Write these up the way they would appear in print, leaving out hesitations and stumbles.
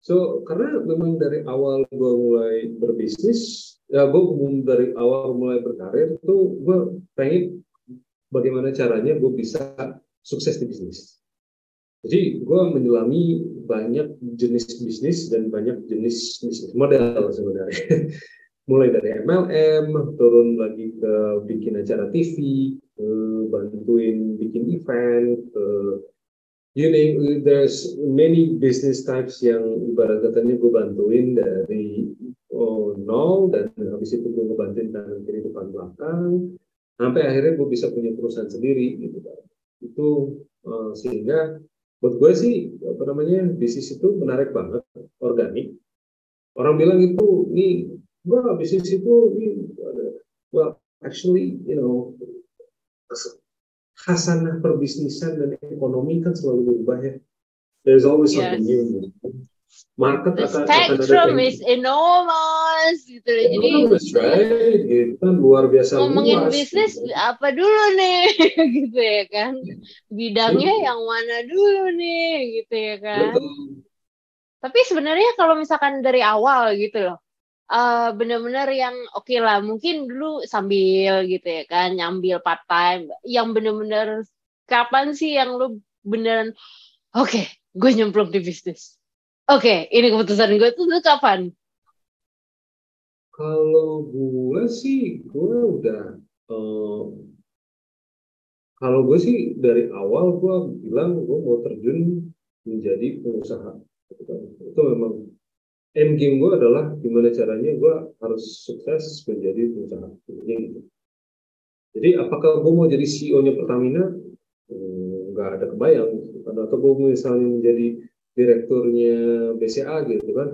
So karena memang dari awal gue mulai berbisnis, ya gue dari awal mulai berkarir tuh gue pengen bagaimana caranya gue bisa sukses di bisnis. Jadi gue menyelami banyak jenis bisnis dan banyak jenis bisnis model sebenarnya. Mulai dari MLM, turun lagi ke bikin acara TV, bantuin bikin event, you know, there's many business types yang ibarat katanya gue bantuin dari nol, dan habis itu gue ngebantuin kanan kiri depan belakang sampai akhirnya gue bisa punya perusahaan sendiri gitu kan. Itu sehingga buat gue sih apa namanya bisnis itu menarik banget, organik. Orang bilang itu nih gua bisnis itu nih, well actually you know khasanah perbisnisan dan ekonomi kan selalu berubah ya. There's always something new. Market The akan ada spectrum is enormous gitu. Jadi right? Gitu kan luar biasa ngomongin luas. bisnis Gitu. apa dulu nih gitu ya kan. Bidangnya yang mana dulu nih gitu ya kan. Betul. Tapi sebenarnya kalau misalkan dari awal gitu loh, benar-benar yang oke lah, mungkin dulu sambil gitu ya kan, nyambil part time, yang benar-benar kapan sih yang lu beneran oke, gue nyemplung di bisnis. Oke, ini keputusan gue tuh kapan? Kalau gue sih gue udah eh, kalau gue sih dari awal gue bilang gue mau terjun menjadi pengusaha. Itu memang end game gue adalah gimana caranya gue harus sukses menjadi pengusaha. Gitu. Jadi apakah gue mau jadi CEO-nya Pertamina? Nggak ada kebayang. Atau gue misalnya menjadi direkturnya BCA gitu kan?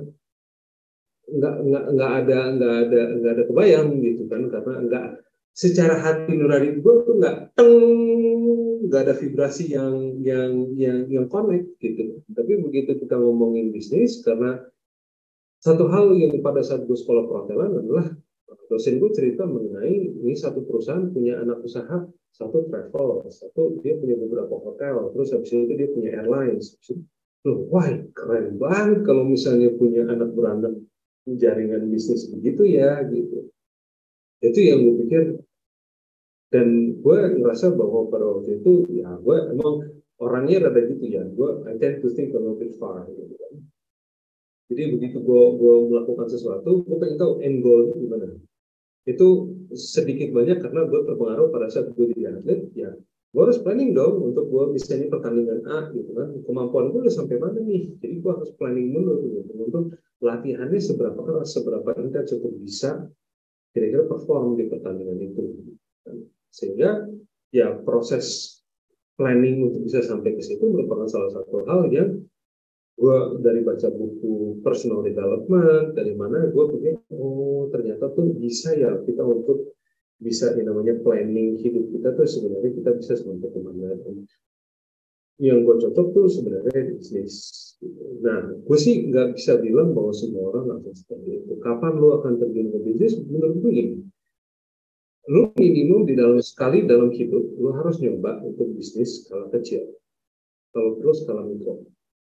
Nggak ada kebayang gitu kan? Karena nggak secara hati nurani gue tuh nggak ada vibrasi yang connect gitu. Tapi begitu kita ngomongin bisnis, karena satu hal yang pada saat gue sekolah perhotelan adalah dosen gue cerita mengenai ini satu perusahaan punya anak usaha, satu travel, satu dia punya beberapa hotel, terus habis itu dia punya airlines. Loh, wah keren banget kalau misalnya punya anak beranak jaringan bisnis begitu ya gitu. Itu yang gue pikir, dan gue ngerasa bahwa pada waktu itu ya gue emang orangnya rada gitu ya, gue I tend to think a little bit far gitu. Jadi begitu gue melakukan sesuatu, gue pengen tahu end goal itu gimana. Itu sedikit banyak karena gue terpengaruh pada saat gue jadi atlet, ya gue harus planning dong untuk gue misalnya pertandingan A gitu kan, kemampuan gue udah sampai mana nih, jadi gue harus planning dulu gitu, untuk latihannya seberapa keras, seberapa intens untuk bisa kira-kira perform di pertandingan itu. Sehingga ya proses planning untuk bisa sampai ke situ merupakan salah satu hal yang gue dari baca buku personal development, dari mana gue pikir oh ternyata tuh bisa ya kita untuk bisa yang namanya planning hidup kita tuh sebenarnya kita bisa sampai kemana. Yang gue cocok tuh sebenarnya bisnis. Nah, gue sih nggak bisa bilang bahwa semua orang akan seperti itu. Kapan lo akan terjun ke bisnis? Menurut gue ini, lo minimum di dalam sekali dalam hidup lo harus nyoba untuk bisnis skala kecil, kalau perlu skala mikro.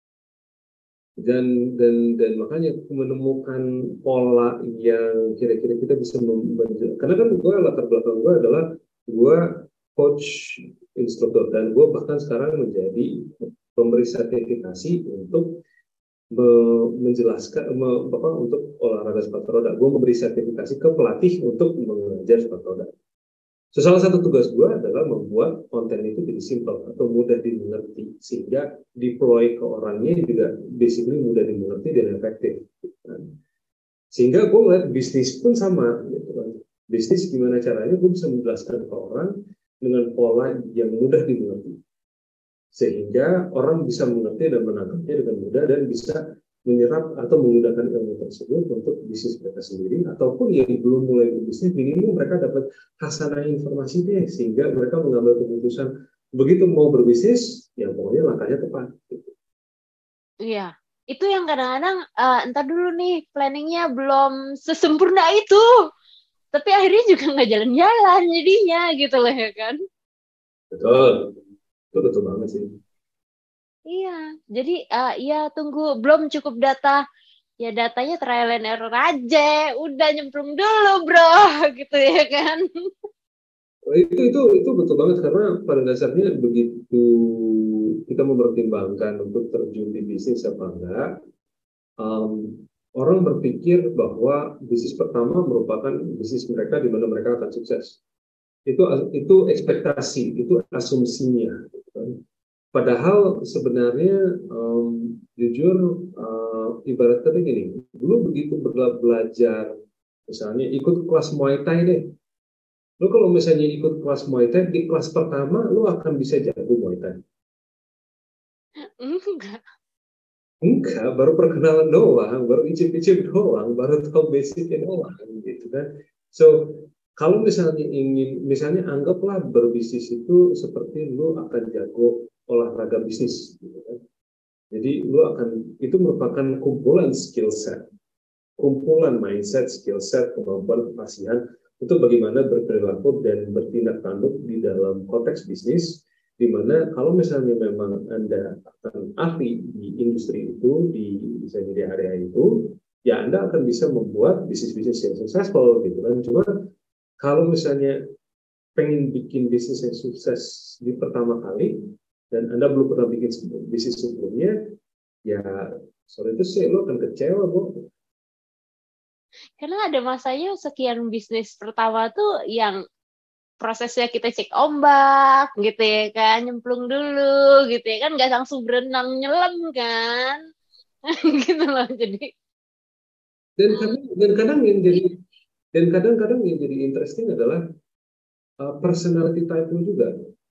Dan makanya menemukan pola yang kira-kira kita bisa membantu, karena kan gue latar belakang gue adalah gue coach instruktur, dan gue bahkan sekarang menjadi pemberi sertifikasi untuk menjelaskan untuk olahraga sepatu roda. Gue memberi sertifikasi ke pelatih untuk mengajar sepatu roda. So, salah satu tugas gue adalah membuat konten itu jadi simple atau mudah dimengerti, sehingga deploy ke orangnya juga basically mudah dimengerti dan efektif. Sehingga gue ngeliat bisnis pun sama. Gitu kan. Bisnis gimana caranya gue bisa menjelaskan ke orang dengan pola yang mudah dimengerti, sehingga orang bisa mengerti dan menangkapnya dengan mudah dan bisa menyerap atau menggunakan ilmu tersebut untuk bisnis mereka sendiri, ataupun yang belum mulai berbisnis minimum mereka dapat hasanah informasi deh, sehingga mereka mengambil keputusan begitu mau berbisnis ya pokoknya langkahnya tepat. Iya, itu yang kadang-kadang entar dulu nih planningnya belum sesempurna itu, tapi akhirnya juga nggak jalan-jalan jadinya gitu loh ya kan. Betul, itu betul banget sih. Iya, jadi ya tunggu belum cukup data. Ya datanya trial and error aja, udah nyemplung dulu bro, gitu ya kan? Itu betul banget karena pada dasarnya begitu kita mempertimbangkan untuk terjun di bisnis apa enggak, um, orang berpikir bahwa bisnis pertama merupakan bisnis mereka di mana mereka akan sukses. Itu ekspektasi, itu asumsinya. Gitu kan. Padahal sebenarnya jujur ibaratnya gini, dulu begitu belajar, misalnya ikut kelas Muay Thai deh. Lo kalau misalnya ikut kelas Muay Thai, di kelas pertama lo akan bisa jago Muay Thai. Enggak. Enggak, baru perkenalan doang, baru icip-icip doang, baru tahu basicnya doang, gitu kan. So, kalau misalnya misalnya anggaplah berbisnis itu seperti lu akan jago olahraga bisnis, gitu kan. Jadi lu akan, itu merupakan kumpulan skill set, kumpulan mindset, skill set, kemampuan kefasihan untuk bagaimana berperilaku dan bertindak tanduk di dalam konteks bisnis, di mana kalau misalnya memang Anda akan ahli di industri itu, di misalnya di area itu, ya Anda akan bisa membuat bisnis-bisnis yang successful gitu kan. Cuma kalau misalnya pengen bikin bisnis yang sukses di pertama kali dan Anda belum pernah bikin bisnis sebelumnya, ya sorry itu sih lo akan kecewa, Bu. Karena ada masanya sekian bisnis pertama tuh yang prosesnya kita cek ombak gitu ya kan, nyemplung dulu gitu ya kan, nggak langsung berenang nyelam kan. Gitu loh, jadi Dan kadang yang jadi dan kadang-kadang yang jadi interesting adalah personality type lu juga.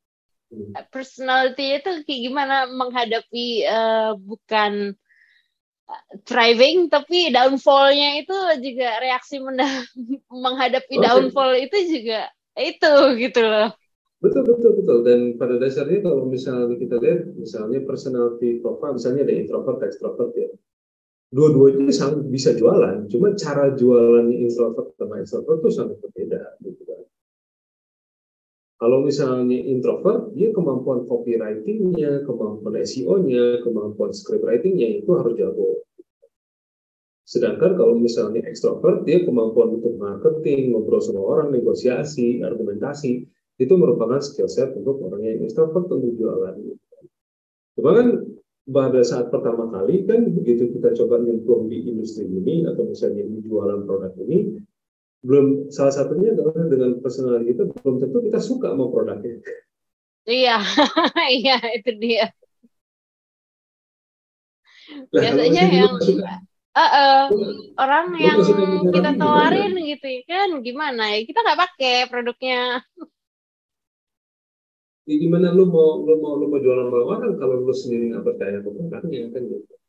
personality itu kayak gimana menghadapi bukan thriving tapi downfall-nya itu juga reaksi menghadapi Oke, downfall itu juga itu gitu loh. betul betul betul. Dan pada dasarnya kalau misalnya kita lihat, misalnya personality profile, misalnya ada introvert, extrovert ya. Dua-duanya sangat bisa jualan, cuma cara jualannya introvert sama extrovert itu sangat berbeda. Gitu kan. Kalau misalnya introvert, dia kemampuan copywriting-nya, kemampuan SEO-nya, kemampuan script writing-nya itu harus jago. Sedangkan kalau misalnya ekstrovert, dia kemampuan untuk marketing, ngobrol sama orang, negosiasi, argumentasi, itu merupakan skill set untuk orang yang ekstrovert untuk jualan. Cuma kan pada saat pertama kali kan begitu kita coba nyemplung di industri ini atau misalnya di jualan produk ini, belum salah satunya adalah dengan personal kita belum tentu kita suka sama produknya. Iya. Iya itu dia Nah kalau biasanya misalnya lu yang nggak suka, eh, eh, lu, orang lu yang nggak suka sama kita produknya gimana? tawarin gitu ya kan, gimana ya kita nggak pakai produknya. Ya, gimana lu mau jualan sama orang kalau lu sendiri nggak percaya sama produknya kan gitu.